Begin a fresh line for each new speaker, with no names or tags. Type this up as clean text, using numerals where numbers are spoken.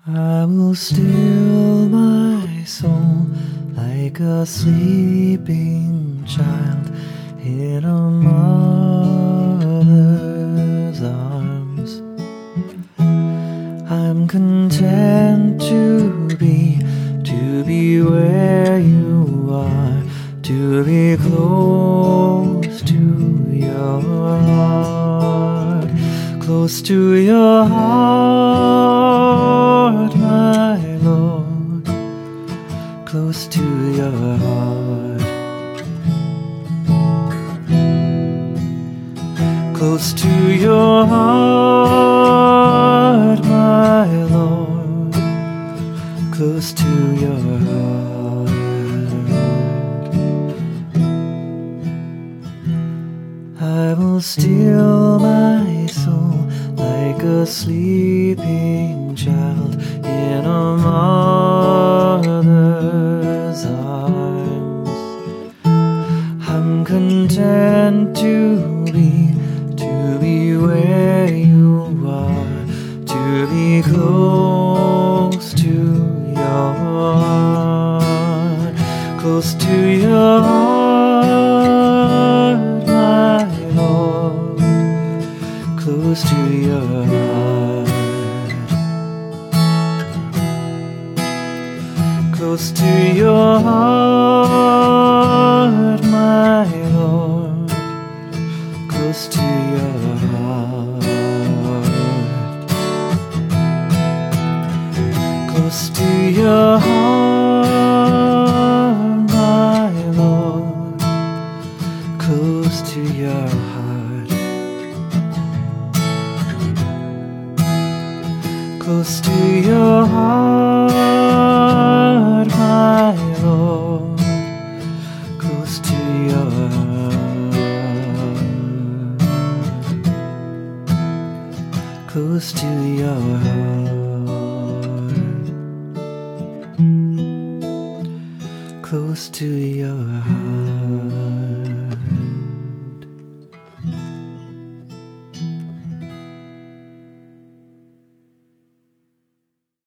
I will still my soul like a sleeping child in a mother's arms. I'm content to be where you are, to be close to your heart, close to your heart, my Lord, close to your heart, close to your heart, my Lord, close to your heart. I will still my soul like a sleeping child in a mother's arms. I'm content to be where you are, to be close to your heart, close to your heart, my Lord, close to your heart, close to your heart, my Lord, close to your heart, close to your heart, my Lord, close to your heart, close to your heart, my Lord, close to your heart, close to your heart, close to your heart.